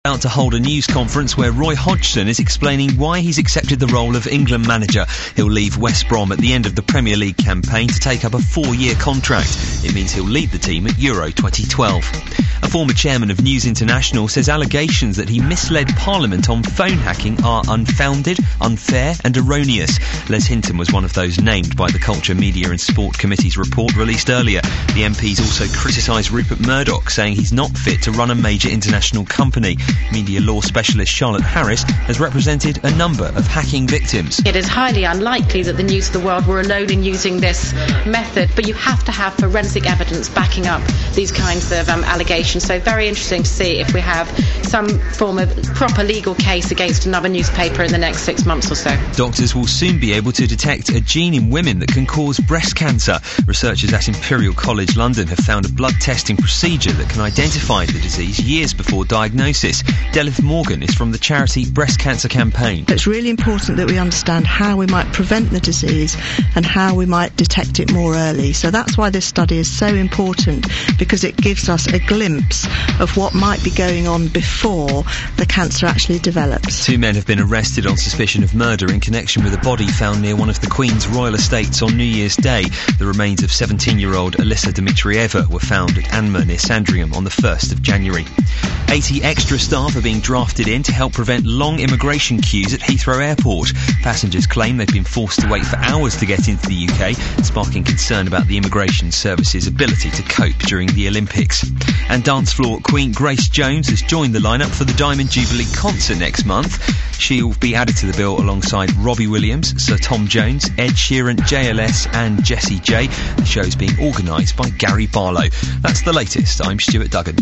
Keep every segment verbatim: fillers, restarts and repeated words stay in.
About to hold a news conference where Roy Hodgson is explaining why he's accepted the role of England manager. He'll leave West Brom at the end of the Premier League campaign to take up a four-year contract. It means he'll lead the team at Euro twenty twelve. A former chairman of News International says allegations that he misled Parliament on phone hacking are unfounded, unfair and erroneous. Les Hinton was one of those named by the Culture, Media and Sport Committee's report released earlier. The M P's also criticised Rupert Murdoch, saying he's not fit to run a major international company. Media law specialist Charlotte Harris has represented a number of hacking victims. It is highly unlikely that the News of the World were alone in using this method, but you have to have forensic evidence backing up these kinds of um, allegations. So very interesting to see if we have some form of proper legal case against another newspaper in the next six months or so. Doctors will soon be able to detect a gene in women that can cause breast cancer. Researchers at Imperial College London have found a blood testing procedure that can identify the disease years before diagnosis. Delith Morgan is from the charity Breast Cancer Campaign. It's really important that we understand how we might prevent the disease and how we might detect it more early. So that's why this study is so important, because it gives us a glimpse of what might be going on before the cancer actually develops. Two men have been arrested on suspicion of murder in connection with a body found near one of the Queen's royal estates on New Year's Day. The remains of seventeen-year-old Alyssa Dmitrieva were found at Anmer near Sandringham on the first of January. eighty extra staff are being drafted in to help prevent long immigration queues at Heathrow Airport. Passengers claim they've been forced to wait for hours to get into the U K, sparking concern about the immigration service's ability to cope during the Olympics. And dance floor queen Grace Jones has joined the lineup for the Diamond Jubilee concert next month. She'll be added to the bill alongside Robbie Williams, Sir Tom Jones, Ed Sheeran, J L S and Jessie J. The show's being organised by Gary Barlow. That's the latest. I'm Stuart Duggan.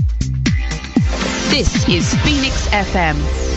This is Phoenix F M.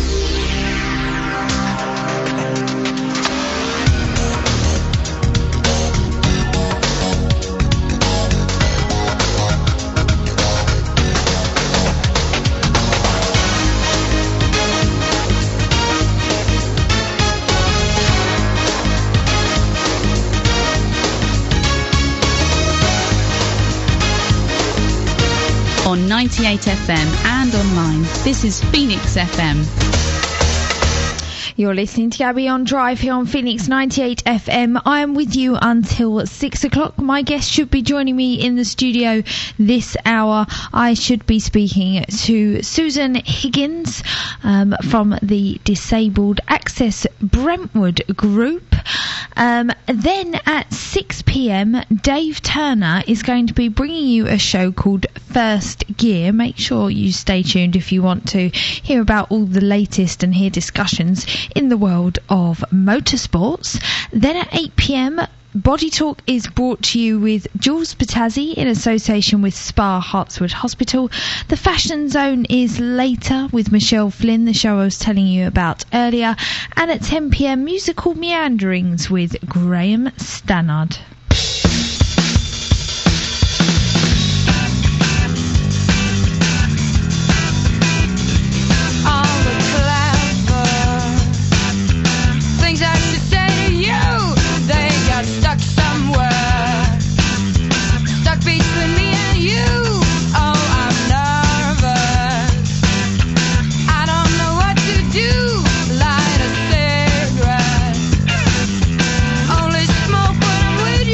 On ninety-eight F M and online, this is Phoenix F M. You're listening to Gabby on Drive here on Phoenix ninety-eight F M. I am with you until six o'clock. My guest should be joining me in the studio this hour. I should be speaking to Susan Higgins um, from the Disabled Access Brentwood Group. Um, then at six p.m, Dave Turner is going to be bringing you a show called First Gear. Make sure you stay tuned if you want to hear about all the latest and hear discussions in the world of motorsports. Then at eight p.m, Body Talk is brought to you with Jules Patazzi in association with Spa Hartswood Hospital. The Fashion Zone is later with Michelle Flynn, the show I was telling you about earlier. And at ten p.m, Musical Meanderings with Graham Stannard. Only smoke when I'm with you.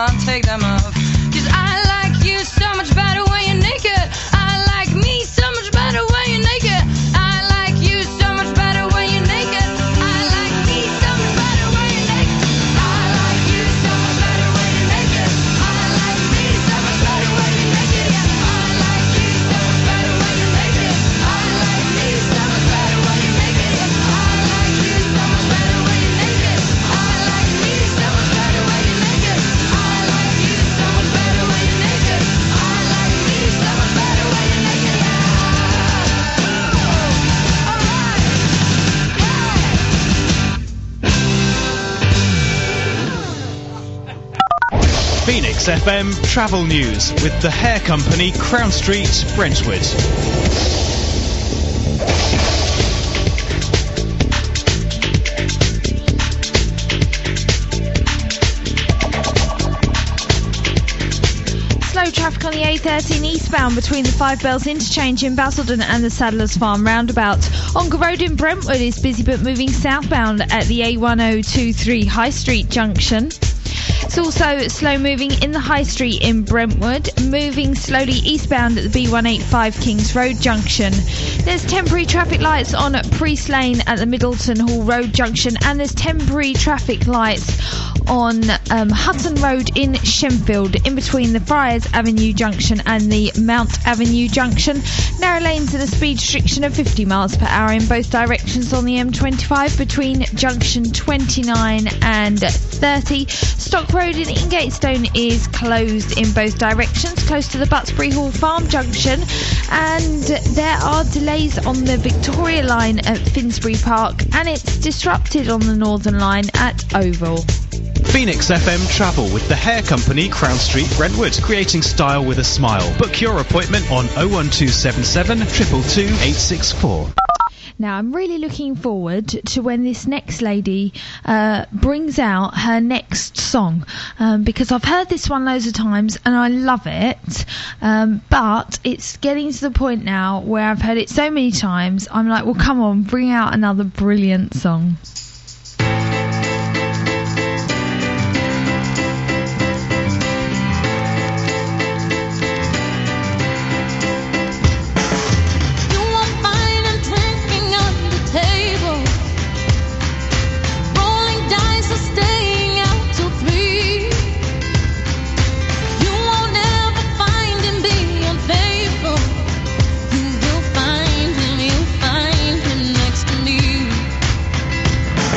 I'll take them off. 'Cause I like you so much better when you're naked. I like me so much better when you're naked. I like you so much better when you're naked. I like me so much better when you're naked. I like you so much better when you're naked. I like me so much better when you're naked. Yeah, I like you so much better when you're naked. I like me so much better when you're naked. Yeah, I like you so much better when you're naked. I like me so much better when you're naked. I like you so much better when you're naked. I like me so much better when you're naked. Yeah. All right. Phoenix F M Travel News with the hair company Crown Street, Brentwood. Slow traffic on the A thirteen eastbound between the Five Bells interchange in Basildon and the Saddlers Farm roundabout. Ongar Road in Brentwood is busy but moving southbound at the A one oh two three High Street junction. It's also slow moving in the High Street in Brentwood, moving slowly eastbound at the B one eighty-five Kings Road junction. There's temporary traffic lights on Priest Lane at the Middleton Hall Road junction, and there's temporary traffic lights on um, Hutton Road in Shenfield, in between the Friars Avenue junction and the Mount Avenue junction. Narrow lanes and a speed restriction of fifty miles per hour in both directions on the M twenty-five between junction twenty-nine and thirty. Stock Road in Ingatestone is closed in both directions, close to the Butsbury Hall Farm junction, and there are delays on the Victoria line at Finsbury Park, and it's disrupted on the Northern line at Oval. Phoenix F M Travel with the hair company Crown Street, Brentwood, creating style with a smile. Book your appointment on oh one two seven seven, two two two, eight six four. Now, I'm really looking forward to when this next lady uh, brings out her next song, um, because I've heard this one loads of times and I love it, um, but it's getting to the point now where I've heard it so many times, I'm like, well, come on, bring out another brilliant song. Find him, you'll find him next to me.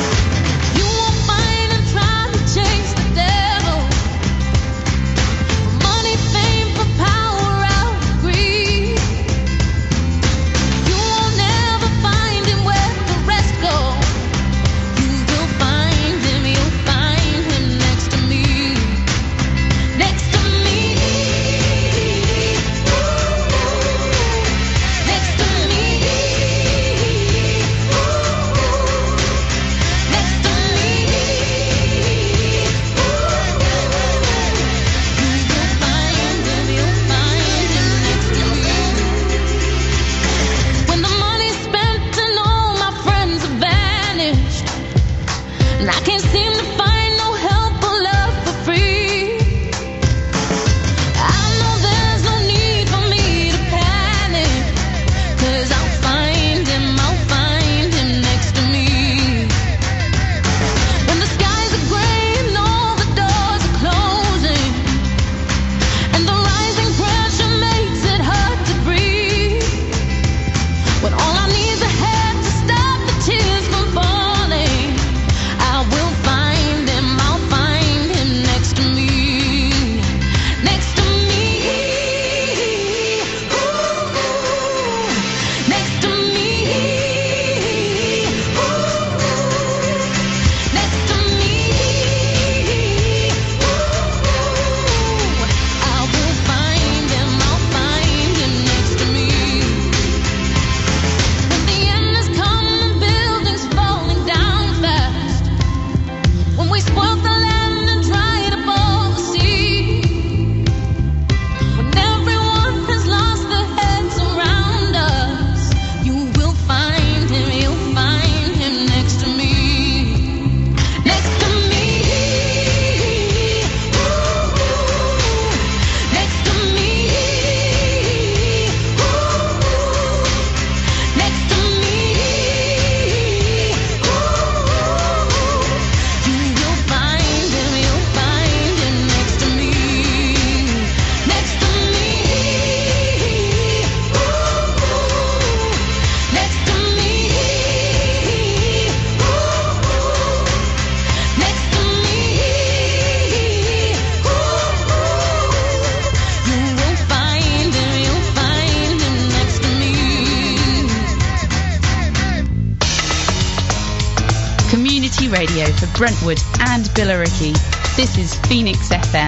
radio for Brentwood and Billericay. This is Phoenix F M.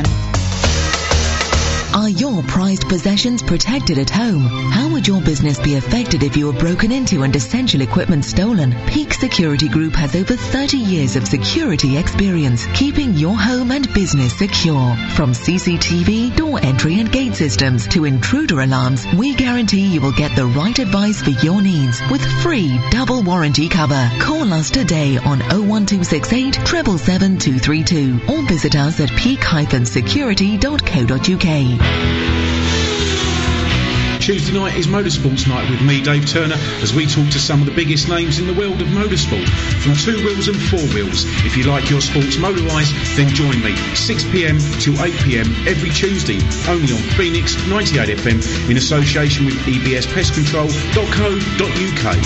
Are your prized possessions protected at home? How would your business be affected if you were broken into and essential equipment stolen? Peak Security Group has over thirty years of security experience, keeping your home and business secure. From C C T V, door entry and gate systems to intruder alarms, we guarantee you will get the right advice for your needs with free double warranty cover. Call us today on oh one two six eight, seven seven seven two three two or visit us at peak dash security dot co dot uk. Tuesday night is Motorsports Night with me, Dave Turner, as we talk to some of the biggest names in the world of motorsport, from two wheels and four wheels. If you like your sports motorised, then join me, six p.m. till eight p.m. every Tuesday, only on Phoenix ninety-eight F M, in association with E B S pest control dot co dot uk.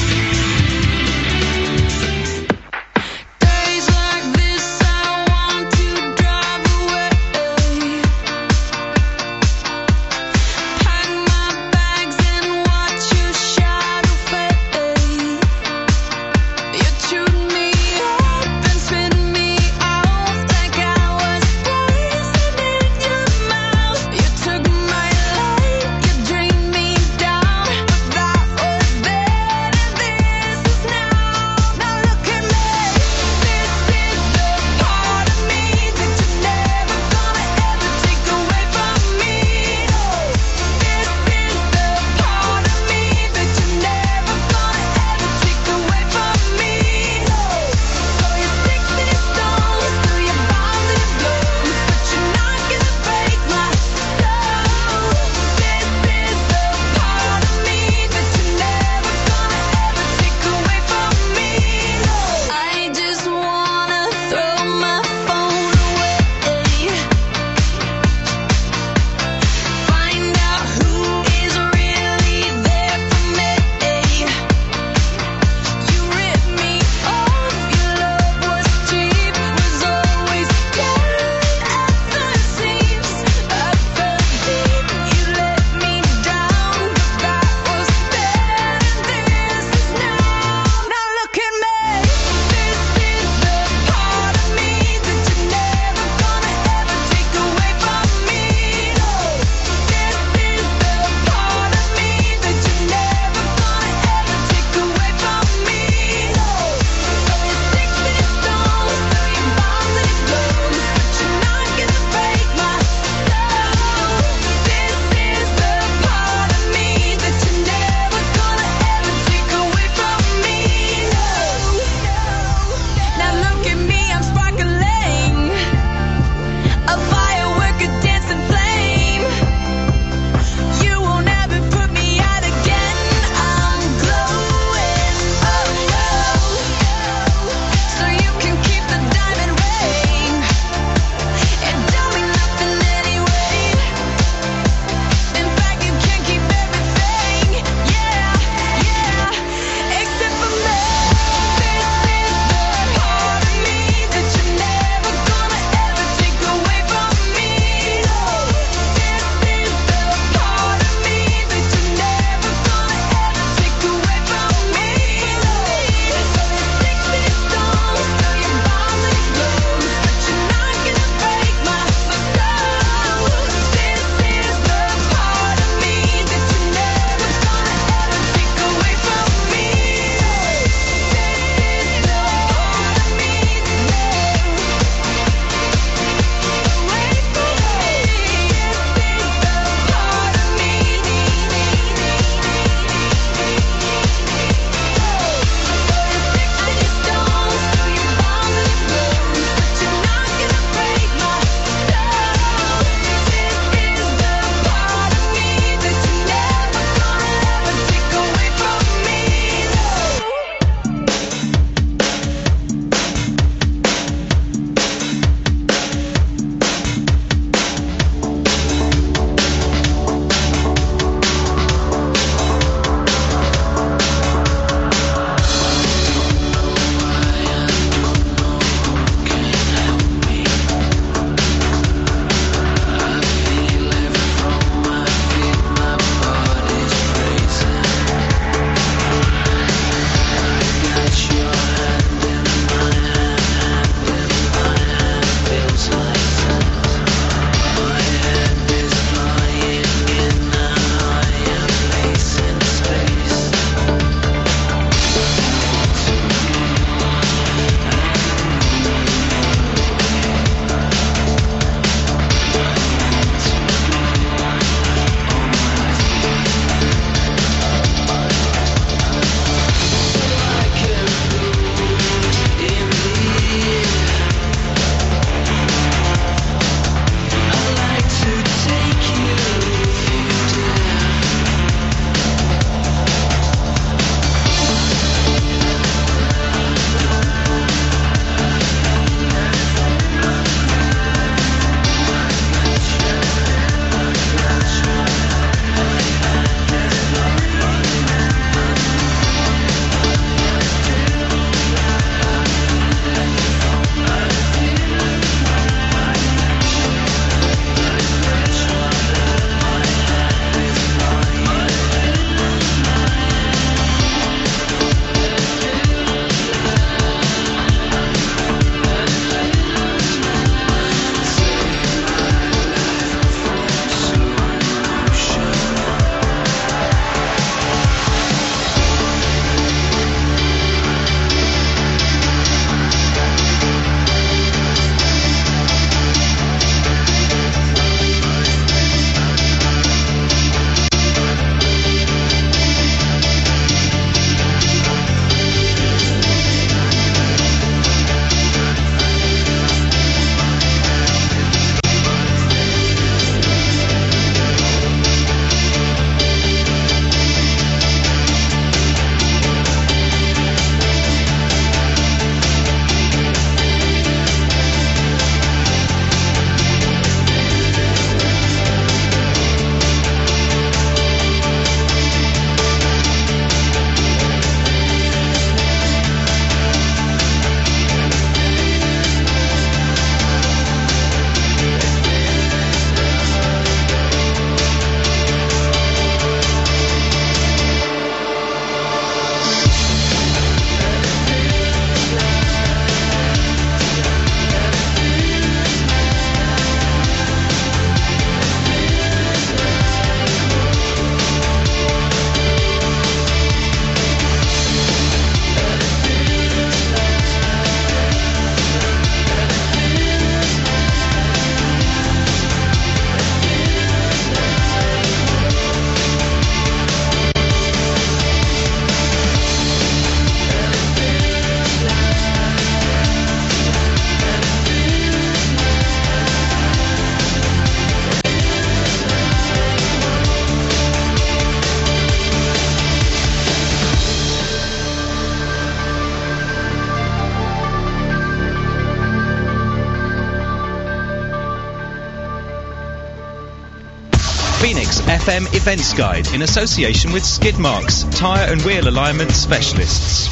Phoenix F M Events Guide in association with Skid Marks, tyre and wheel alignment specialists.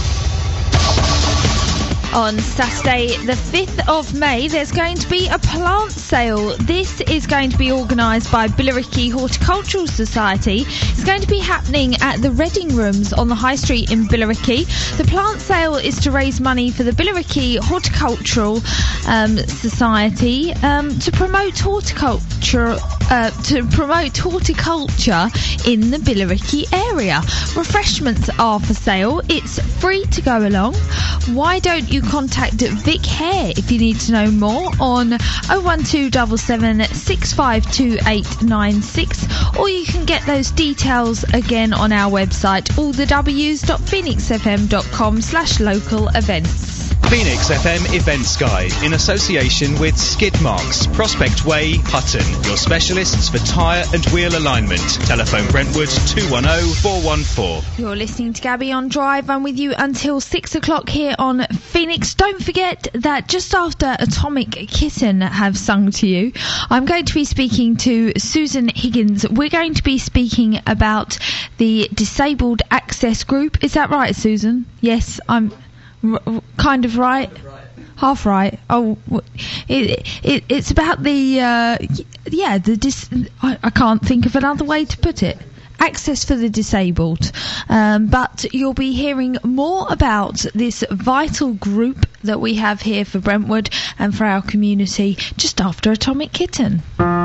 On Saturday the fifth of May there's going to be a plant sale. This is going to be organised by Billericay Horticultural Society. It's going to be happening at the Reading Rooms on the High Street in Billericay. The plant sale is to raise money for the Billericay Horticultural um, Society um, to promote horticulture uh, to promote horticulture in the Billericay area. Refreshments are for sale. It's free to go along. Why don't you contact Vic Hare if you need to know more on oh one two seven seven, six five two eight nine six, or you can get those details again on our website all the w's dot phoenix f m dot com slash local events. Phoenix F M Events Guide in association with Skid Marks, Prospect Way, Hutton, your specialists for tyre and wheel alignment. Telephone Brentwood two one oh, four one four. You're listening to Gabby on Drive. I'm with you until six o'clock here on Phoenix. Don't forget that just after Atomic Kitten have sung to you, I'm going to be speaking to Susan Higgins. We're going to be speaking about the Disabled Access Group. Is that right, Susan? Yes, I'm r- kind of right. Half right. Oh, it, it, it's about the, uh, yeah, the dis- I, I can't think of another way to put it. Access for the disabled. Um, but you'll be hearing more about this vital group that we have here for Brentwood and for our community just after Atomic Kitten.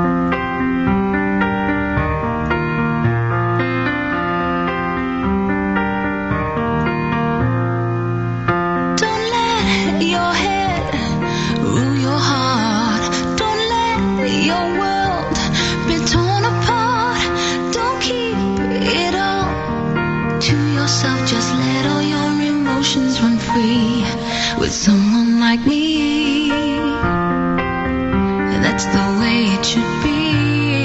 With someone like me, that's the way it should be.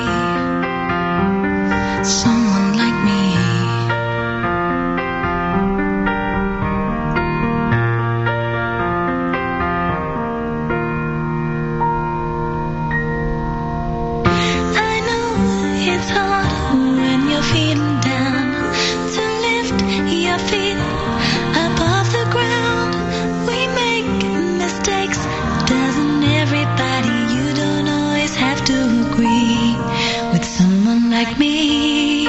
Someone like me. I know it's hard when you're feeling down to lift your feet above the ground. We make mistakes, doesn't everybody? You don't always have to agree with someone like me.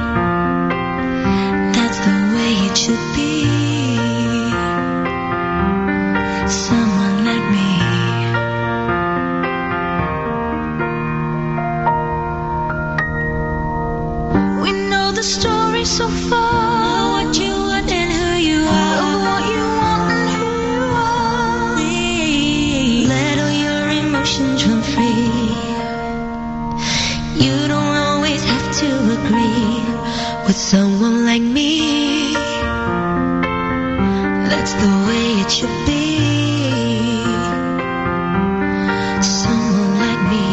That's the way it should be. Someone like me. We know the story so far, what you want and who you are, what you want and who you are. Let all your emotions run free. You don't always have to agree with someone like me. That's the way it should be. Someone like me.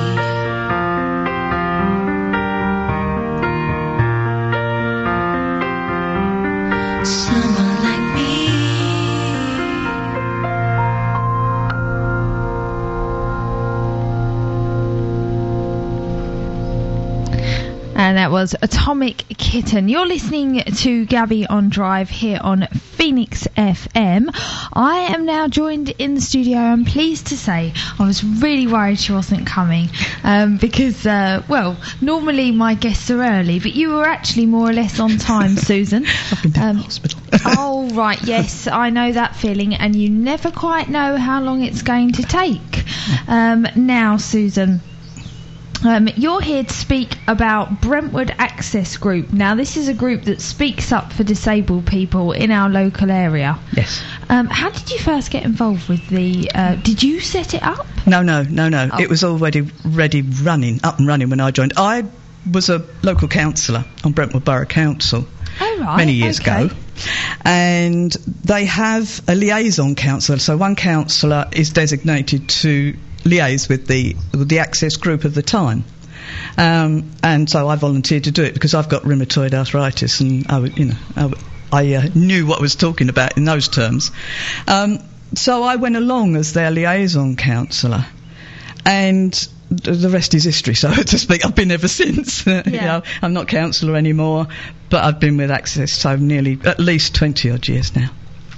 Someone like me. And that was Atomic Kitten. You're listening to Gabby on Drive here on Phoenix F M. I am now joined in the studio. I'm pleased to say I was really worried she wasn't coming um, because, uh, well, normally my guests are early, but you were actually more or less on time, Susan. I've been down Um, to hospital. Oh, right, yes, I know that feeling, and you never quite know how long it's going to take. Um, now, Susan, Um, you're here to speak about Brentwood Access Group. Now, this is a group that speaks up for disabled people in our local area. Yes. Um, how did you first get involved with the... Uh, did you set it up? No, no, no, no. Oh. It was already ready running, up and running when I joined. I was a local councillor on Brentwood Borough Council Oh, right. many years okay. ago. And they have a liaison councillor. So one councillor is designated to liaise with the with the access group of the time. Um, and so I volunteered to do it because I've got rheumatoid arthritis, and I, would, you know, I, I uh, knew what I was talking about in those terms. Um, so I went along as their liaison councillor, and the rest is history, so to speak. I've been ever since. Yeah. You know, I'm not councillor anymore, but I've been with Access so nearly at least twenty odd years now.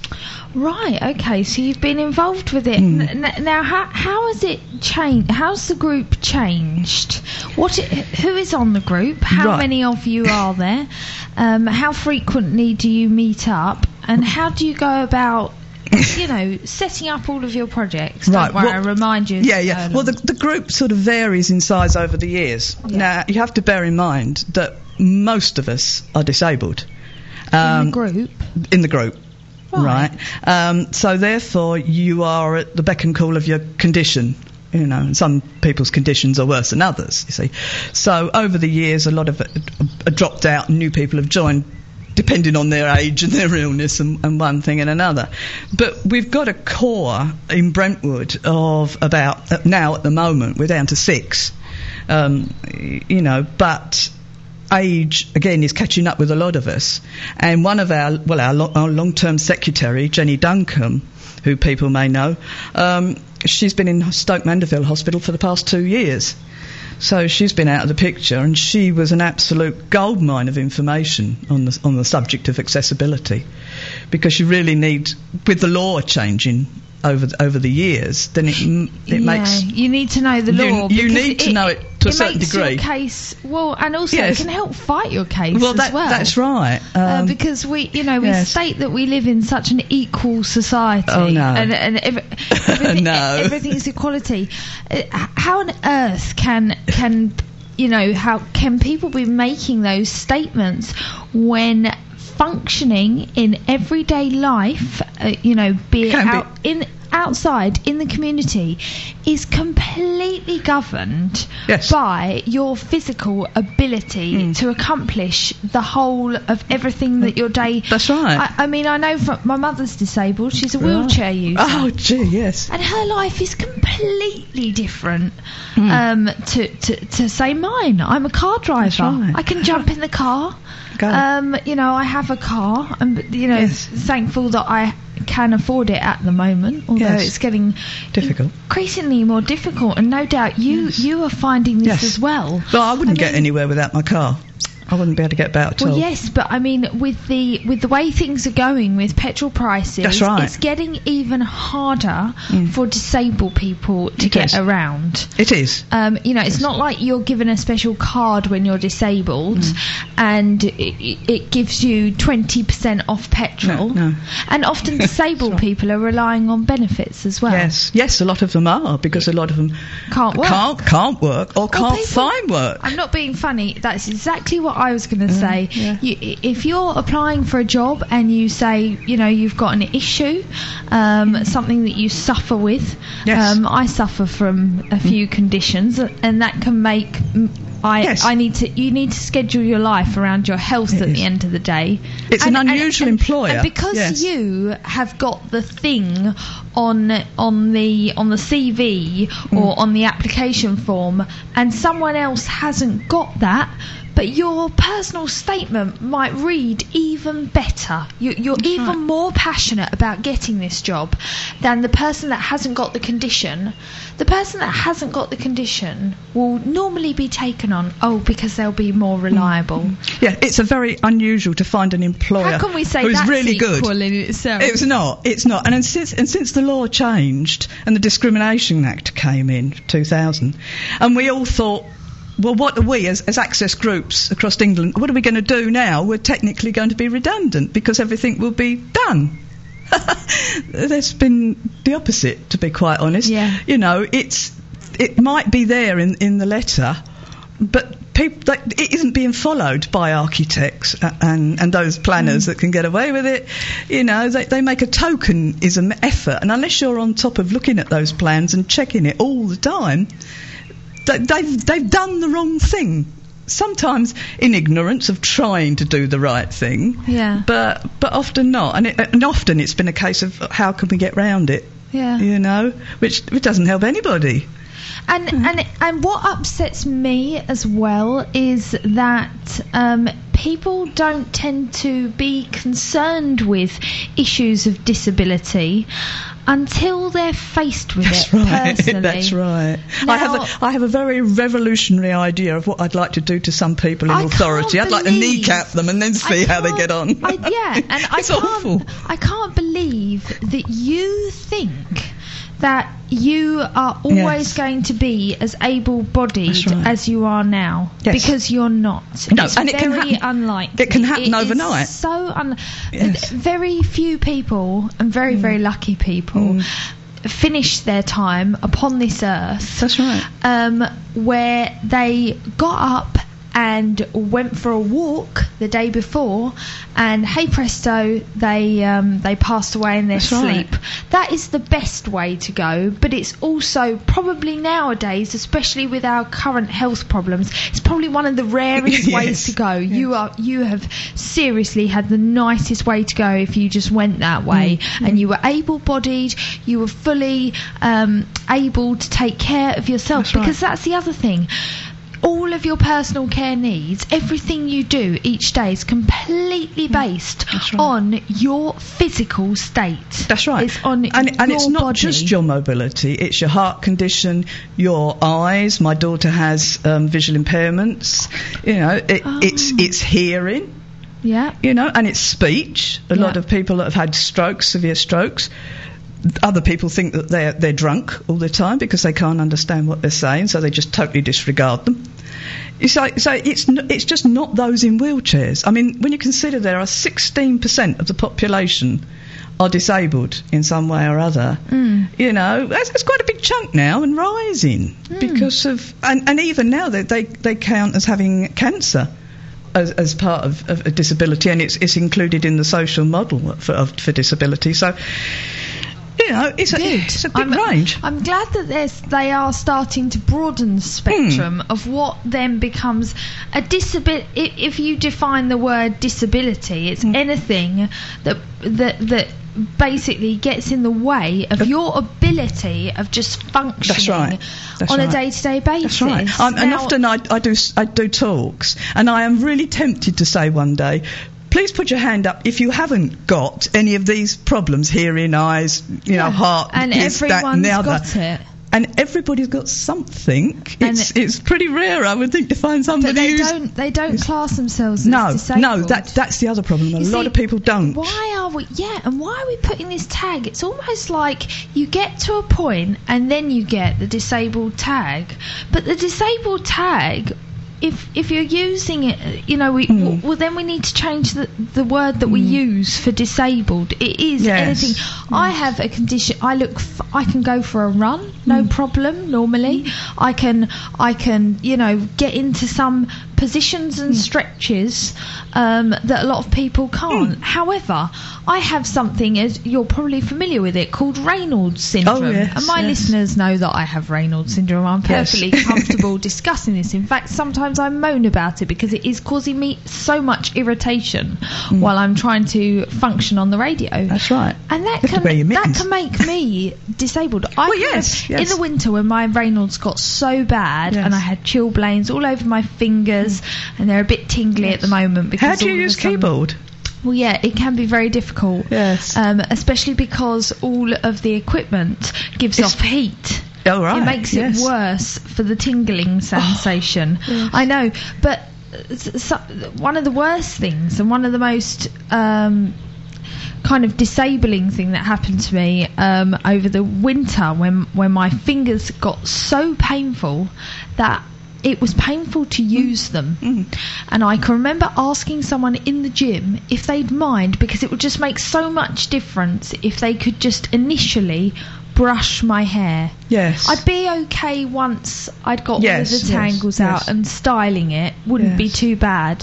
Right, okay, so you've been involved with it. Mm. N- now, how how has it changed? How's the group changed? What? It, who is on the group? How Right. many of you are there? Um, how frequently do you meet up? And how do you go about, you know, setting up all of your projects? Right, Don't worry, well, I remind you. as Yeah, we yeah. go Well, the, along. the group sort of varies in size over the years. Yeah. Now, you have to bear in mind that most of us are disabled. in Um, the group. in the group. Right. Right. Um, so therefore, you are at the beck and call of your condition. You know, and some people's conditions are worse than others, you see. So over the years, a lot of it uh, dropped out and new people have joined, depending on their age and their illness and, and one thing and another. But we've got a core in Brentwood of about, uh, now at the moment, we're down to six. Um, y- you know, but age again is catching up with a lot of us, and one of our well our, lo- our long-term secretary, Jenny Duncombe, who people may know, um, she's been in Stoke Mandeville Hospital for the past two years, so she's been out of the picture, and she was an absolute goldmine of information on the on the subject of accessibility, because you really need, with the law changing over the, over the years, then it m- it yeah, makes you need to know the you- law. you because need to know it to a certain makes degree. Your case, well, and also Yes. it can help fight your case well, as that, well. that's right. Uh, Um, because we, you know, we yes. state that we live in such an equal society, Oh, no. and, and ev- everything, No. everything's equality. Uh, how on earth can can you know how can people be making those statements when functioning in everyday life, uh, you know, be it Can be. out in outside in the community, is completely governed Yes. by your physical ability Mm. to accomplish the whole of everything that your day. That's right. I, I mean, I know from my mother's disabled; she's a Right. wheelchair user. Oh, gee, yes. And her life is completely different Mm. um, to, to, to say mine. I'm a car driver. right. I can jump in the car. Go. Um, you know, I have a car, and you know, Yes. thankful that I can afford it at the moment. Although Yes. it's getting Difficult. increasingly more difficult, and no doubt you Yes. you are finding this Yes. as well. Well, I wouldn't I get mean- anywhere without my car. I wouldn't be able to get about at Well, all. yes, but I mean, with the with the way things are going with petrol prices, That's right. it's getting even harder Mm. for disabled people to It get is. around. It is. Um, you know, it's not like you're given a special card when you're disabled, Mm. and it, it gives you twenty percent off petrol. No, no. And often disabled right. people are relying on benefits as well. Yes, yes, a lot of them are, because a lot of them Can't work. can't, can't work or Well, can't people- find work. I'm not being funny. That's exactly what I was going to say. yeah. You, if you're applying for a job and you say, you know, you've got an issue, um, something that you suffer with. Yes. Um, I suffer from a few conditions, and that can make. mm, I, Yes. I need to. You need to schedule your life around your health It at is. the end of the day. It's an unusual employer. And because Yes. you have got the thing on on the on the C V or Mm. on the application form, and someone else hasn't got that, but your personal statement might read even better. You, you're That's even right. more passionate about getting this job than the person that hasn't got the condition. The person that hasn't got the condition will normally be taken on, oh, because they'll be more reliable. Yeah, it's a very unusual to find an employer How can we say who's that's really good. equal in itself? It's not. It's not. And, and since and since the law changed and the Discrimination Act came in two thousand, and we all thought, well, what are we as, as access groups across England? What are we going to do now? We're technically going to be redundant because everything will be done. There's been the opposite, to be quite honest. Yeah. You know, it's it might be there in in the letter, but people that, it isn't being followed by architects and and those planners Mm. that can get away with it. You know, they they make a tokenism effort, and unless you're on top of looking at those plans and checking it all the time, they, they've they've done the wrong thing. Sometimes in ignorance of trying to do the right thing, Yeah. but but often not, and, it, and often it's been a case of how can we get round it, Yeah. you know, which which doesn't help anybody. And and and what upsets me as well is that um, people don't tend to be concerned with issues of disability until they're faced with That's it right. personally. That's right. Now, I have a, I have a very revolutionary idea of what I'd like to do to some people in I authority. can't I'd like to believe- kneecap them and then see how they get on. I, yeah, and I It's can't, awful. I can't believe that you think that you are always Yes. going to be as able-bodied That's right. as you are now, Yes. because you're not. No, it's and it can very happen- unlikely. it can happen It is overnight. so un- Yes. very few people, and very very lucky people, Mm. finish their time upon this earth. That's right. Um, where they got up and went for a walk the day before, and hey presto, they um, they passed away in their That's right. sleep. That is the best way to go, but it's also probably nowadays, especially with our current health problems, it's probably one of the rarest Yes. ways to go. You are you have seriously had the nicest way to go if you just went that way, Mm. and you were able-bodied, you were fully um, able to take care of yourself. That's right. Because that's the other thing. All of your personal care needs, everything you do each day is completely based That's right. on your physical state. That's right. It's on and, and your it's not body. just your mobility, it's your heart condition, your eyes. My daughter has um, visual impairments. You know, it, Oh. it's it's hearing. Yeah. You know, and it's speech. A lot Yeah. of people that have had strokes, severe strokes. Other people think that they're they're drunk all the time because they can't understand what they're saying, so they just totally disregard them. So, so it's n- it's just not those in wheelchairs. I mean, when you consider there are sixteen percent of the population are disabled in some way or other, Mm. you know, that's, that's quite a big chunk now and rising because of, and, and even now they, they they count as having cancer as, as part of, of a disability, and it's it's included in the social model for of, for disability. So, you know, it's a, it's a big I'm, range. I'm glad that there's, they are starting to broaden the spectrum Hmm. of what then becomes a disability. If you define the word disability, it's Hmm. anything that that that basically gets in the way of your ability of just functioning That's right. That's on right. a day-to-day basis. That's right. Um, and Now- often I, I do I do talks, and I am really tempted to say one day, please put your hand up if you haven't got any of these problems: hearing, eyes, you know, Yeah. heart, and this, that, everyone's and the other. got it. And everybody's got something. And It's it's pretty rare, I would think, to find somebody But they who's don't. They don't class themselves no, as disabled. no. That that's the other problem. A You lot see, of people don't. Why are we? Yeah, and why are we putting this tag? It's almost like you get to a point and then you get the disabled tag. But the disabled tag, if if you're using it, you know, we Mm. w- well then we need to change the the word that we use for disabled. It is Yes. anything. I have a condition. I look. F- I can go for a run, no Mm. problem. Normally, I can. I can. You know, get into some positions and stretches um, that a lot of people can't. However, I have something, as you're probably familiar with it, called Raynaud's syndrome. Oh, yes, and my yes. listeners know that I have Raynaud's syndrome. I'm Yes. perfectly comfortable discussing this. In fact, sometimes I moan about it because it is causing me so much irritation while I'm trying to function on the radio. That's right. And that You have to wear your can that mittens. can make me disabled. I Well, kind yes, of- yes. In the winter when my Raynaud's got so bad Yes. and I had chilblains all over my fingers and they're a bit tingly at the moment because How do you all of a use sudden- keyboard? Well, yeah, it can be very difficult. Yes. Um, especially because all of the equipment gives It's- off heat. Oh, right. It makes yes. it worse for the tingling sensation. yes. I know, but uh, s- so, one of the worst things and one of the most um, kind of disabling thing that happened to me um, over the winter when when my fingers got so painful that it was painful to use them. Mm. And I can remember asking someone in the gym if they'd mind, because it would just make so much difference if they could just initially brush my hair. Yes. I'd be okay once I'd got Yes, all of the yes, tangles yes. out, and styling it wouldn't be Yes. too bad.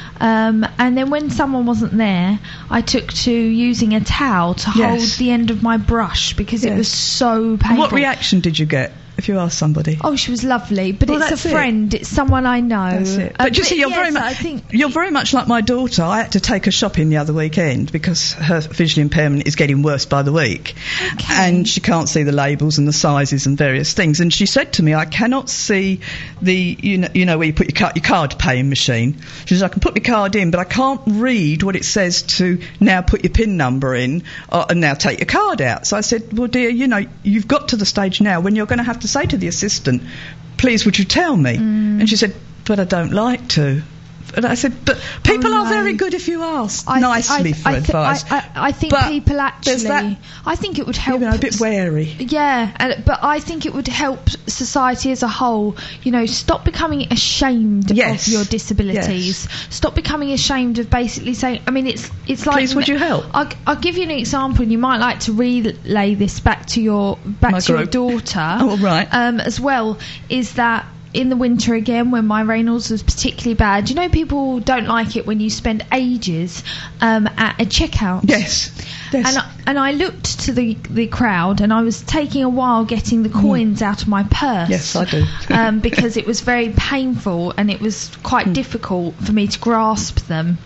Um, and then when someone wasn't there, I took to using a towel to Yes. hold the end of my brush because it Yes. was so And painful. what reaction did you get? if you ask somebody? Oh, she was lovely, but Well, it's a that's it. friend. It's someone I know. That's it. Uh, But you see, you're yes, very much I think you're very much like my daughter. I had to take her shopping the other weekend because her visual impairment is getting worse by the week, Okay. and she can't see the labels and the sizes and various things. And she said to me, "I cannot see the you know you know where you put your card, your card paying machine." She says, "I can put my card in, but I can't read what it says to now put your PIN number in uh, and now take your card out." So I said, "Well, dear, you know, you've got to the stage now when you're going to have to say to the assistant, 'Please, would you tell me?'" Mm. And she said, "But I don't like to." And I said, "But people Oh, are no. very good if you ask I th- nicely I, for I th- advice." I, I, I think But people there's actually. that- I think it would You help. know, a bit wary. Yeah, and, but I think it would help society as a whole. You know, stop becoming ashamed Yes. of your disabilities. Stop becoming ashamed of basically saying. I mean, it's it's like. Please, would you help? I'll, I'll give you an example, and you might like to relay this back to your back My to group. your daughter. Oh, right. Um, as well, is that. In the winter again, when my Reynolds was particularly bad, you know, people don't like it when you spend ages um, at a checkout. Yes. Yes. And I, and I looked to the the crowd, and I was taking a while getting the coins out of my purse. Yes, I do. um, because it was very painful, and it was quite difficult for me to grasp them.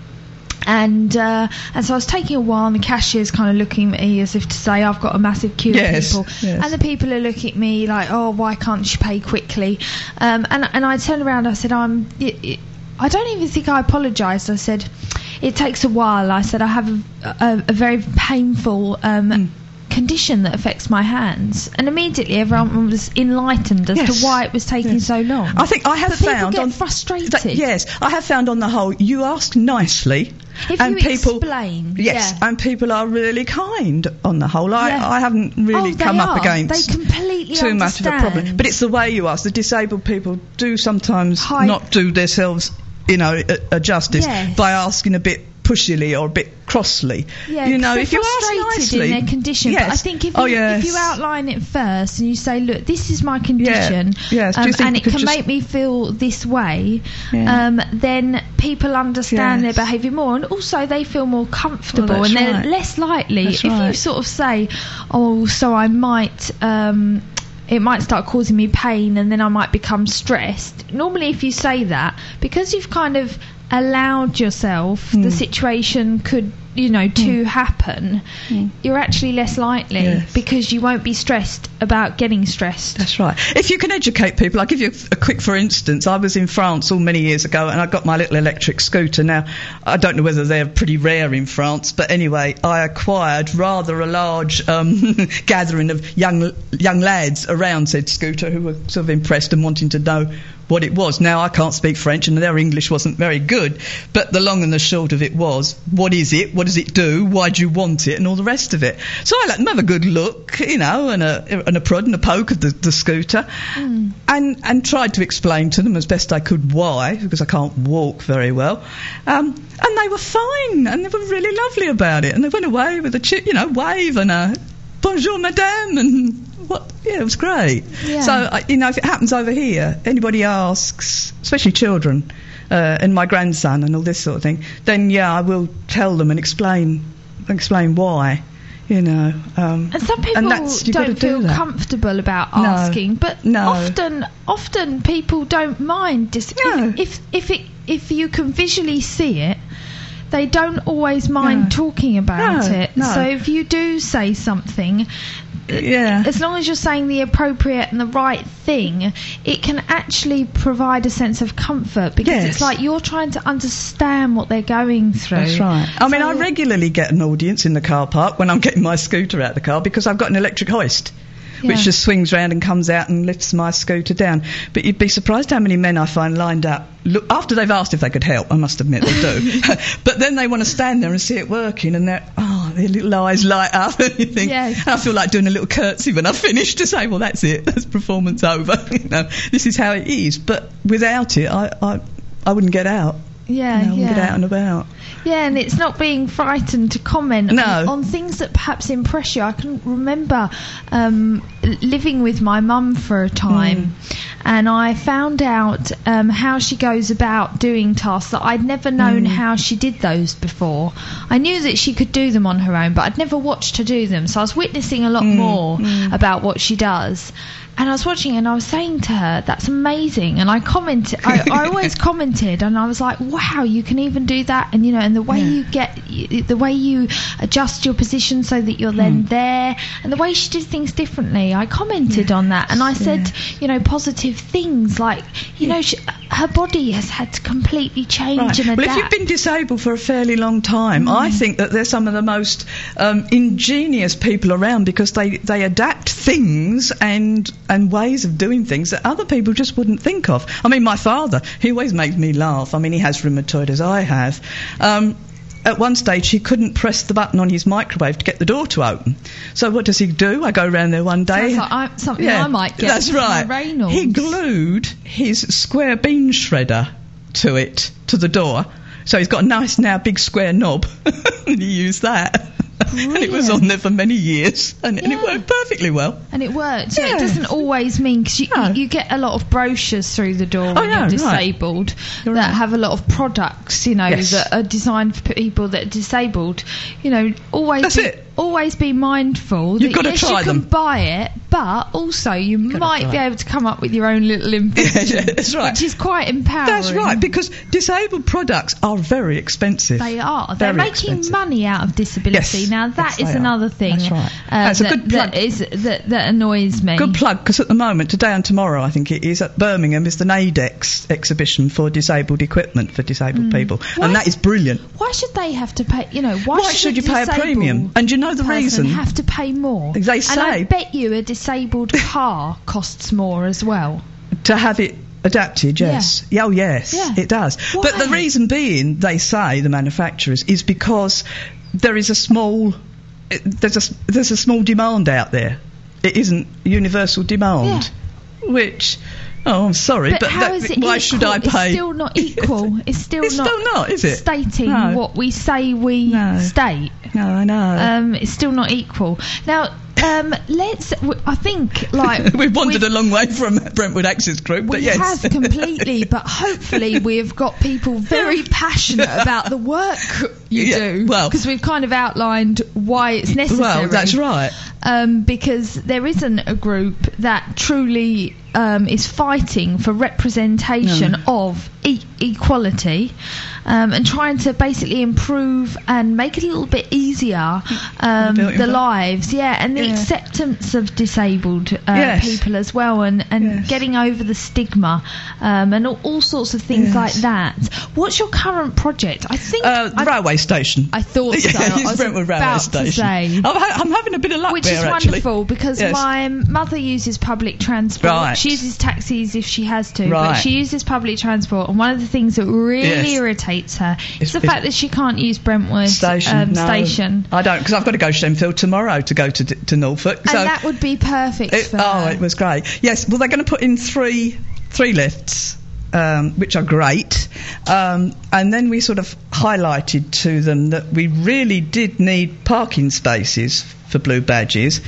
And uh, and so I was taking a while, and the cashier's kind of looking at me as if to say, "I've got a massive queue Yes, of people," yes. and the people are looking at me like, "Oh, why can't she pay quickly?" Um, and and I turned around, I said, "I'm." It, it, I don't even think I apologised. I said, "It takes a while." I said, "I have a, a, a very painful." Um, Mm. condition that affects my hands, and immediately everyone was enlightened as Yes. to why it was taking Yes. so long. I think I have but people found get on frustrated. that- yes, I have found on the whole, you ask nicely, If and you people explain, yes, yeah. and people are really kind on the whole. I, Yeah. I haven't really Oh, they come up are. against They completely too much of a problem. understand. But it's the way you ask. The disabled people do sometimes Hi- not do themselves, you know, a, a justice Yes. by asking a bit pushily or a bit crossly. Yeah, you know, 'cause if they're you ask frustrated nicely, in their condition. yes. But I think if you, oh, yes. if you outline it first and you say, "Look, this is my condition, Yes. Do um, you think and you it could can just- make me feel this way," Yeah. um, then people understand Yes. their behaviour more, and also they feel more comfortable, Well, and that's they're right. less likely. That's if you right. sort of say, "Oh, so I might." Um, it might start causing me pain, and then I might become stressed. Normally, if you say that, because you've kind of allowed yourself Mm. the situation could, you know, to happen, Mm. you're actually less likely Yes. because you won't be stressed about getting stressed. That's right. If you can educate people, I'll give you a, a quick for instance. I was in France all many years ago, and I got my little electric scooter. Now, I don't know whether they're pretty rare in France, but anyway, I acquired rather a large um, gathering of young young lads around said scooter who were sort of impressed and wanting to know what it was. Now, I can't speak French, and their English wasn't very good, but the long and the short of it was, what is it? What does it do? Why do you want it? And all the rest of it. So I let them have a good look, you know, and a, and a prod and a poke of the, the scooter, Mm. and, and tried to explain to them as best I could why, because I can't walk very well. Um, and they were fine, and they were really lovely about it. And they went away with a, chi- you know, wave and a bonjour, madame, and what? Yeah, it was great. Yeah. So, I- you know, if it happens over here, anybody asks, especially children, uh, and my grandson and all this sort of thing, then yeah, I will tell them and explain, explain why. You know, um, And some people and that's, you've got don't to do feel that. comfortable about No. asking, but No. often, often people don't mind. Dis- No. if if it if you can visually see it, they don't always mind No. talking about No, it. no. So if you do say something, Yeah. as long as you're saying the appropriate and the right thing, it can actually provide a sense of comfort, because Yes. it's like you're trying to understand what they're going through. That's right. I mean, So- I regularly get an audience in the car park when I'm getting my scooter out of the car, because I've got an electric hoist, Yeah. which just swings round and comes out and lifts my scooter down. But you'd be surprised how many men I find lined up, look, after they've asked if they could help, I must admit they do, but then they want to stand there and see it working, and they're, oh, their little eyes light up, and you think, Yeah. and I feel like doing a little curtsy when I finish to say, well, that's it, that's performance over, you know, this is how it is. But without it, I, I, I wouldn't get out. Yeah, You know, I wouldn't yeah. get out and about. Yeah, and it's not being frightened to comment No. on, on things that perhaps impress you. I can remember um, l- living with my mum for a time, Mm. and I found out um, how she goes about doing tasks that I'd never known Mm. how she did those before. I knew that she could do them on her own, but I'd never watched her do them, so I was witnessing a lot Mm, more mm. about what she does. and I was watching and I was saying to her, that's amazing. And I commented, I, I always commented, and I was like, wow, you can even do that. And, you know, and the way Yeah. you get, the way you adjust your position so that you're then Mm. there, and the way she did things differently, I commented on that. And I said, you know, positive things like, you know, she, her body has had to completely change Right. and Well, adapt. if you've been disabled for a fairly long time, I think that they're some of the most um, ingenious people around, because they, they adapt things and and ways of doing things that other people just wouldn't think of. I mean, my father, he always makes me laugh. I mean, he has rheumatoid as I have. Um, at one stage, he couldn't press the button on his microwave to get the door to open. So what does he do? I go round there one day. Sounds like I, something Yeah, I might get. that's from right. Reynolds. He glued his square bean shredder to it, to the door. So he's got a nice now big square knob, and he used that. And it was on there for many years, and, and it Yeah. worked perfectly well. And it works. Yeah. Yeah. It doesn't always mean, because you, No. you get a lot of brochures through the door Oh, when yeah, you're right. disabled You're that right. have a lot of products, you know, Yes. that are designed for people that are disabled. You know, always That's be, it. always be mindful You've that gotta yes, try you can them. buy it, but also you might try be it. able to come up with your own little invention, Yeah, that's right. which is quite empowering. That's right, because disabled products are very expensive. They are. They're Very making expensive. money out of disability. Yes, now yes, that they is are. another thing That's right. uh, That's a that, good plug. that is that, that annoys me. Good plug, because at the moment, today and tomorrow, I think it is, at Birmingham, is the NAIDEX exhibition for disabled equipment for disabled people. Why- And that is brilliant. Why should they have to pay? You know, why, Why should you pay a disabled premium? And do you know the person reason? Have to pay more. They And I say- bet you a disabled car costs more as well. To have it adapted, yes. Yeah. Oh, yes, Yeah. it does. But the Why? reason being, they say, the manufacturers, is because there is a small, it- there's a, there's a small demand out there. It isn't universal demand, which, oh, I'm sorry, But, but, how that, is it why equal? should I pay? It's still not equal. It's still It's not. still not, is it? Stating No. what we say we No. state. No, I know. Um, it's still not equal. Now, um, let's. W- I think like We've wandered a long way from Brentwood Access Group, but We yes. have completely, but hopefully we've got people very passionate about the work you Yeah, do. well- because we've kind of outlined why it's necessary. Well, that's right. Um, because there isn't a group that truly um, is fighting for representation No. of e- equality um, and trying to basically improve and make it a little bit easier um, Built in the fact. lives, yeah, and the Yeah. acceptance of disabled uh, Yes. people as well, and, and Yes. getting over the stigma um, and all, all sorts of things Yes. like that. What's your current project? I think Uh, the I, railway station. I thought so. Yeah, I it's was Brentwood Railway about Station. to say. I'm, ha- I'm having a bit of luck Which there, is actually. wonderful, because Yes. my mother uses public transport. Right. She uses taxis if she has to, but Right. she uses public transport. And one of the things that really Yes. irritates her is It's- the it's- fact that she can't use Brentwood Station. um, no. station. I don't, because I've got to go to Shenfield tomorrow to go to to Norfolk. And so that would be perfect it, for oh, her. it was great. Yes, well, they're going to put in three three lifts, um, which are great. Um, and then we sort of highlighted to them that we really did need parking spaces for blue badges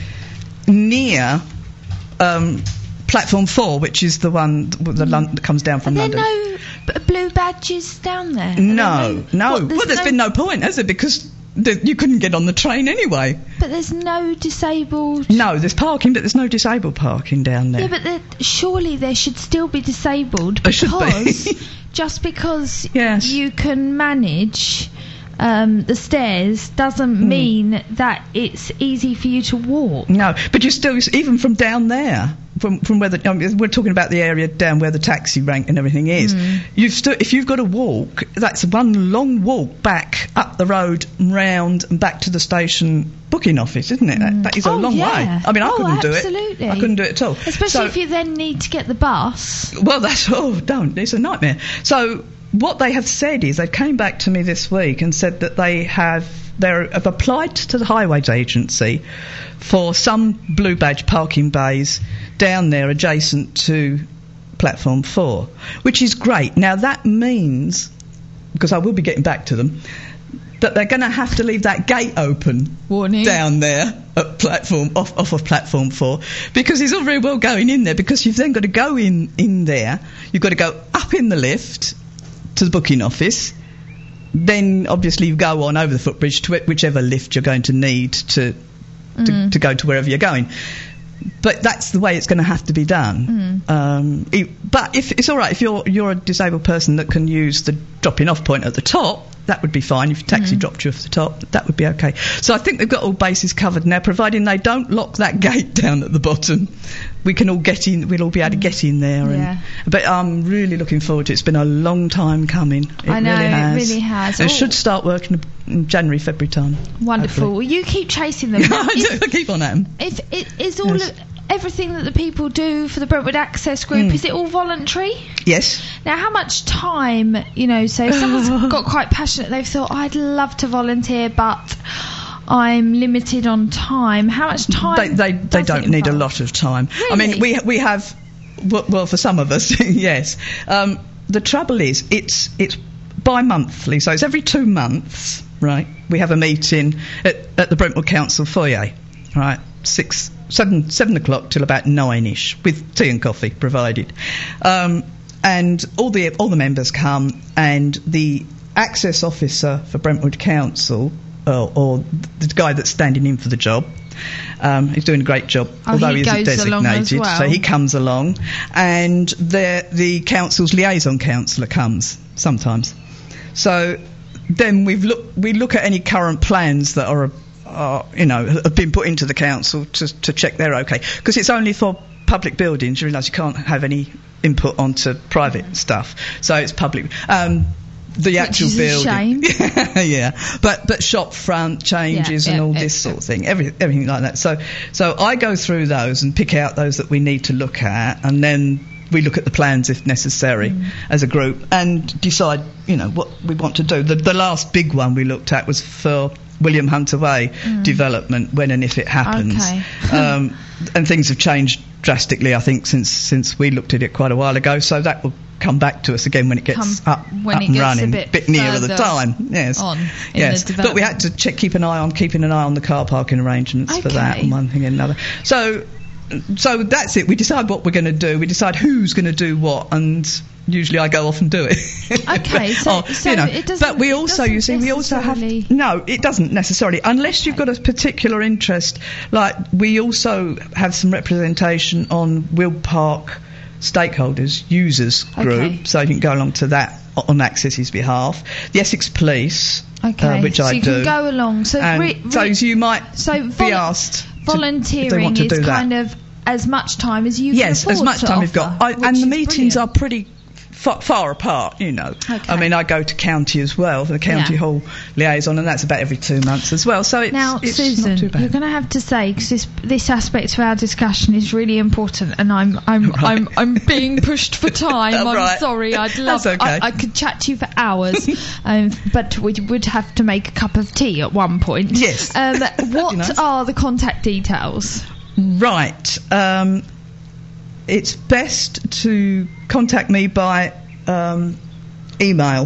near um, platform four, which is the one th- the Lon- that comes down Are from there London. no b- blue badges down there? Are there No, no. What, well, there's been no point, has there? Because th- you couldn't get on the train anyway. But there's no disabled. No, there's parking, but there's no disabled parking down there. Yeah, but there, surely there should still be disabled, There should be. because just because Yes. you can manage um, the stairs doesn't Hmm. mean that it's easy for you to walk. No, but you still, even from down there, from from where the, I mean, we're talking about the area down where the taxi rank and everything is. Mm. You've still, if you've got to walk, that's one long walk back up the road, round and back to the station booking office, isn't it? That, that is a Oh, long yeah. way. I mean, I Oh, couldn't do absolutely. it. I couldn't do it at all. Especially So- if you then need to get the bus. Well, that's, oh, don't. It's a nightmare. So what they have said is, they came back to me this week and said that they have, they have applied to the Highways Agency for some blue badge parking bays down there adjacent to platform four, which is great. Now that means, because I will be getting back to them, that they're going to have to leave that gate open Warning. down there at platform off, off of platform four, because it's all very well going in there, because you've then got to go in in there, you've got to go up in the lift to the booking office, then obviously you go on over the footbridge to whichever lift you're going to need to to, Mm. to go to wherever you're going. but that's the way it's going to have to be done. Mm. Um, it, but if it's all right, if you're you're a disabled person that can use the dropping off point at the top, that would be fine. If your taxi Mm. dropped you off the top, that would be okay. So I think they've got all bases covered now, providing they don't lock that gate down at the bottom. We can all get in. We'll all be able to get in there. And, Yeah. But I'm really looking forward to it. It's been a long time coming. It I know, really it has. really has. It Oh. should start working in January, February time. Wonderful. hopefully. Well, you keep chasing them. Now, I is, do. I keep on at 'em. if it is all Yes. of, everything that the people do for the Brentwood Access Group, Mm. is it all voluntary? Yes. Now, how much time, you know, so if someone's got quite passionate, they've thought, I'd love to volunteer, but I'm limited on time. How much time? They they, they does don't it need a involve? lot of time. I Really? mean, we we have well, well for some of us, yes. Um, the trouble is, it's it's bi-monthly, so it's every two months, right? We have a meeting at, at the Brentwood Council foyer, right? Six, seven, seven o'clock till about nine-ish, with tea and coffee provided. Um, and all the all the members come, and the access officer for Brentwood Council, or, or the guy that's standing in for the job, um, he's doing a great job, Oh, although he he isn't goes along as designated. well. So he comes along, and the the council's liaison councillor comes sometimes. So then we've look we look at any current plans that are, are you know have been put into the council to to check they're okay, because it's only for public buildings. You realise you can't have any input onto private stuff, so it's public. Um, the Which actual is a building, shame. yeah, but but shop front changes Yeah, and yeah, all yeah, this yeah. sort of thing, every, everything like that. So so I go through those and pick out those that we need to look at, and then we look at the plans if necessary Mm. as a group and decide, you know, what we want to do. The, the last big one we looked at was for William Hunter Way Mm. development, when and if it happens. Okay. um, and things have changed drastically, I think, since since we looked at it quite a while ago. So that will come back to us again when it gets Come- up, when up it and gets a running, bit nearer the further time. Yes, on in yes. the But we had to check, keep an eye on keeping an eye on the car parking arrangements for that, Okay. and one thing and another. So. So that's it. We decide what we're going to do. We decide who's going to do what, and usually I go off and do it. Okay, so- Or, so you know, it doesn't- but we it also, doesn't you see, we also have necessarily- no. It doesn't necessarily, unless you've got a particular interest. Like we also have some representation on Will Park stakeholders, users group, Okay. so you can go along to that on Access's behalf. The Essex Police, Okay, uh, which so I you do. can go along. So, and re- so re- you might so be volu- asked to- if they volunteering want to is do that. kind of as much time as you Yes, can as afford much to time we've offer, got. I, which and the is meetings brilliant. are pretty far, far apart, you know. Okay. I mean, I go to county as well, for the county Yeah. hall liaison, and that's about every two months as well. So it's, Now, it's Susan, not too bad. you're going to have to say, because this, this aspect of our discussion is really important, and I'm I'm Right. I'm, I'm being pushed for time. I'm Right. sorry. I'd love. That's okay. I, I could chat to you for hours, um, but we would have to make a cup of tea at one point. Yes. Um, what nice. are the contact details? Right. Um, it's best to contact me by um, email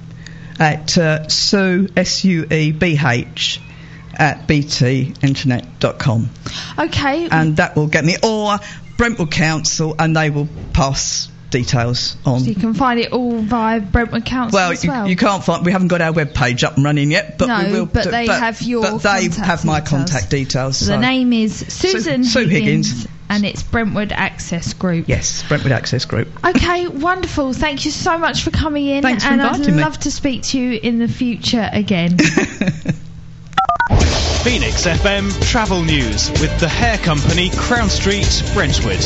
at uh, Sue, S U E B H, at b t internet dot com. Okay. And that will get me, or Brentwood Council, and they will pass details on. So you can find it all via Brentwood Council Well, as you, well. you can't find. We haven't got our web page up and running yet, but No, we will. but do- they have your But they contact have my details. contact details. So so. the name is Susan Sue Higgins, Higgins. and it's Brentwood Access Group. Yes, Brentwood Access Group. Okay, wonderful. Thank you so much for coming in, Thanks for and I'd inviting me. love to speak to you in the future again. Phoenix F M Travel News with the hair company Crown Street, Brentwood.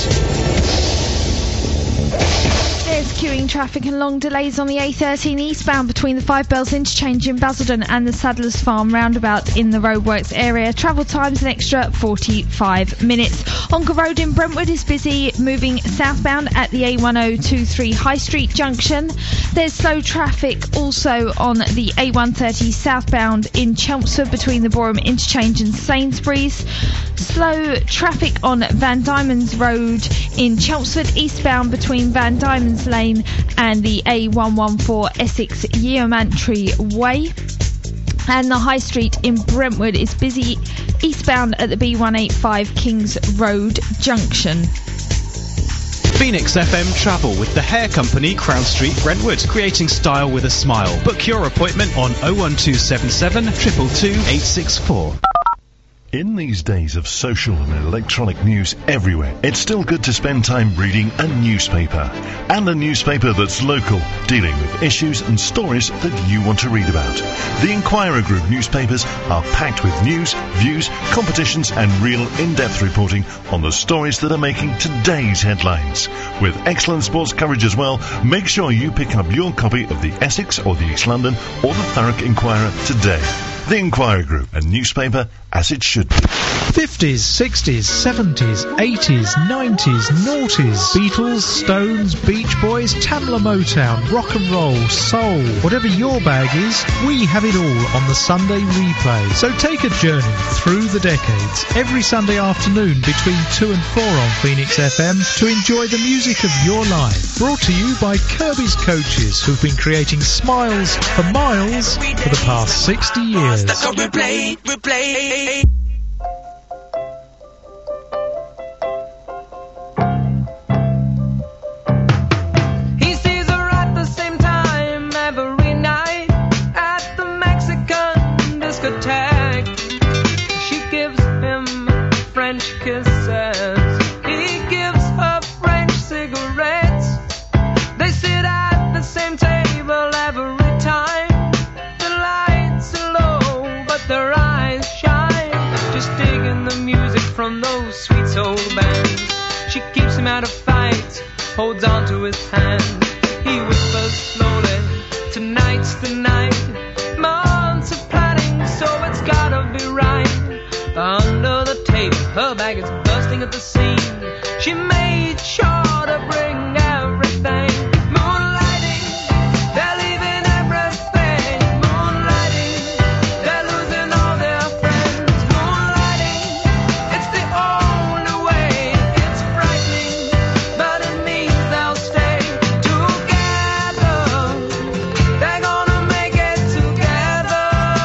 There's queuing traffic and long delays on the A thirteen eastbound between the Five Bells interchange in Basildon and the Saddlers Farm roundabout in the roadworks area. Travel times an extra forty-five minutes. Ongar Road in Brentwood is busy moving southbound at the A one oh two three High Street junction. There's slow traffic also on the A one thirty southbound in Chelmsford between the Boreham interchange and Sainsbury's. Slow traffic on Van Diemen's Road in Chelmsford eastbound between Van Diemen's Lane and the A one fourteen Essex Yeomantree Way. And the High Street in Brentwood is busy eastbound at the B one eighty-five Kings Road junction. Phoenix F M Travel with the hair company Crown Street, Brentwood. Creating style with a smile. Book your appointment on oh one two seven seven, two two two, eight six four. In these days of social and electronic news everywhere, it's still good to spend time reading a newspaper. And a newspaper that's local, dealing with issues and stories that you want to read about. The Inquirer Group newspapers are packed with news, views, competitions and real in-depth reporting on the stories that are making today's headlines. With excellent sports coverage as well, make sure you pick up your copy of the Essex or the East London or the Thurrock Inquirer today. The Inquirer Group, a newspaper as it should be. fifties, sixties, seventies, eighties, nineties, noughties, Beatles, Stones, Beach Boys, Tamla Motown, rock and roll, soul. Whatever your bag is, we have it all on the Sunday replay. So take a journey through the decades every Sunday afternoon between two and four on Phoenix F M to enjoy the music of your life. Brought to you by Kirby's Coaches, who've been creating smiles for miles for the past sixty years. That's how we play, we play. He sees her at the same time every night at the Mexican discotheque. She gives him French kisses. He gives her French cigarettes. They sit at the same table every time. Their eyes shine, just digging the music from those sweet soul bands. She keeps him out of fights, holds on to his hand. He whispers slowly, tonight's the night. Months of planning, so it's gotta be right. Under the table, her bag is bursting at the seams. She made sure to bring everything. Moonlighting, they're leaving everything. Moonlighting, they're losing all their friends. Moonlighting, it's the only way. It's frightening, but it means they'll stay together. They're gonna make it together.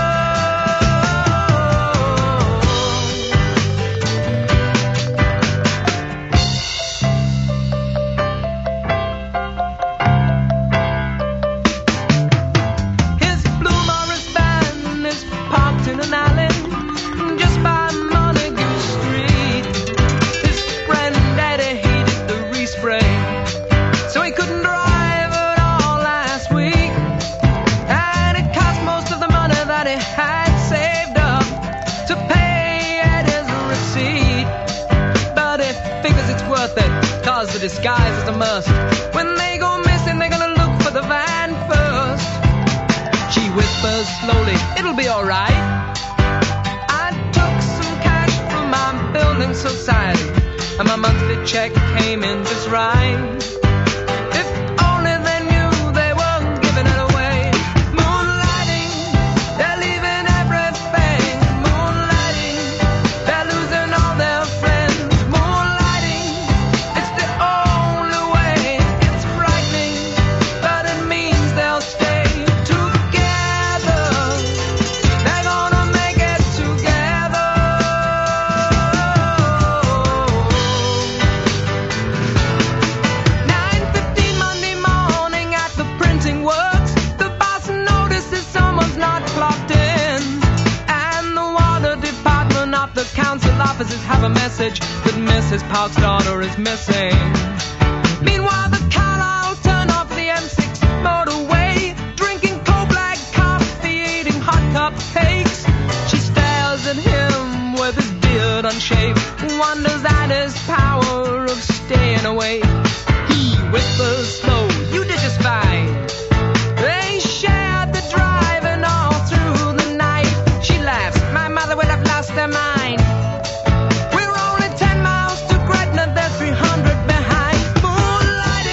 His blue Morris van is parked in an alley just by Montague Street. His friend Eddie hated the respray, so he couldn't drive at all last week. And it cost most of the money that he had saved up to pay Eddie's receipt. But he figures it's worth it, cause the disguise is a must. When they go missing, they're gonna look for the van first. She whispers slowly, it'll be alright. I took some cash from my building society, and my monthly check came in just right. If only they knew they were giving it away. Moonlighting, they're leaving everything. Moonlighting, they're losing all their friends. Moonlighting, it's the only way. It's frightening, but it means they'll stay together. They're gonna make it together. nine fifteen Monday morning at the printing works. The boss notices someone's not clocked in, and the water department of the council offices have a message that Missus Park's daughter is missing. Meanwhile, the Carlisle turn off the M six motorway, drinking cold black coffee, eating hot cupcakes. She stares at him with his beard unshaved, wonders at his power of staying away. He whispers slow, you did just fine. They shared the drive and all through the night. She laughs, my mother would have lost her mind. We're only ten miles to Gretna, they're three hundred behind. Moonlight.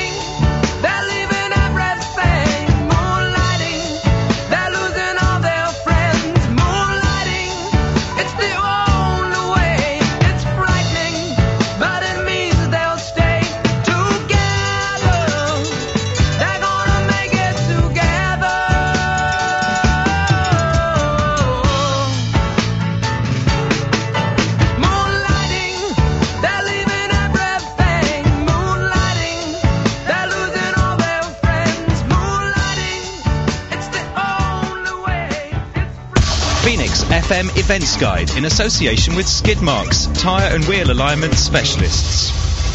F M Events Guide in association with Skid Marks, tyre and wheel alignment specialists.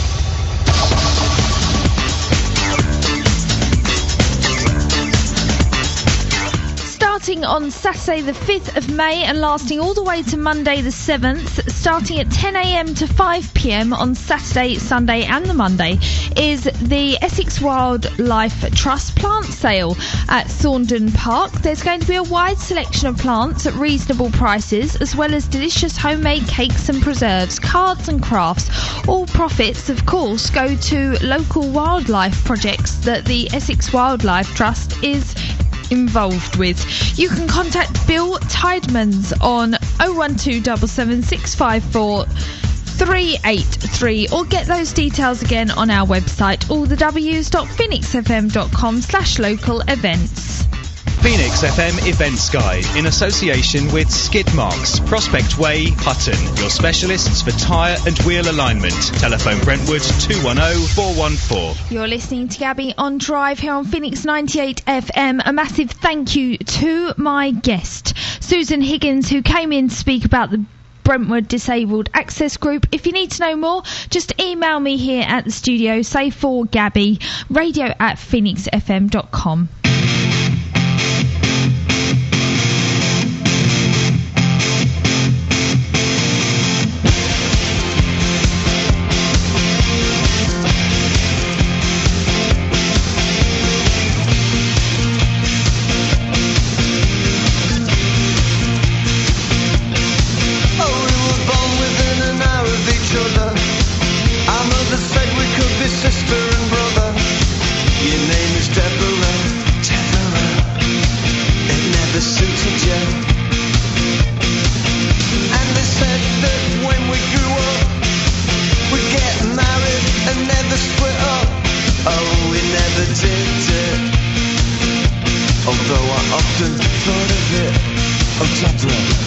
Starting on Saturday the fifth of May and lasting all the way to Monday the seventh, starting at ten a m to five p m on Saturday, Sunday and the Monday, is the Essex Wildlife Trust plant sale at Thorndon Park. There's going to be a wide selection of plants at reasonable prices, as well as delicious homemade cakes and preserves, cards and crafts. All profits, of course, go to local wildlife projects that the Essex Wildlife Trust is involved with. You can contact Bill Tidemans on oh one two seven seven six five four three eight three or get those details again on our website, all the w's dot phoenix f m dot com slash local events. Phoenix F M Events Guide in association with Skid Marks, Prospect Way, Hutton, your specialists for tyre and wheel alignment. Telephone Brentwood two one oh four one four. You're listening to Gabby on Drive here on Phoenix ninety-eight F M. A massive thank you to my guest, Susan Higgins, who came in to speak about the Brentwood Disabled Access Group. If you need to know more, just email me here at the studio, say for Gabby, radio at phoenix f m dot com. Although I often thought of it on top of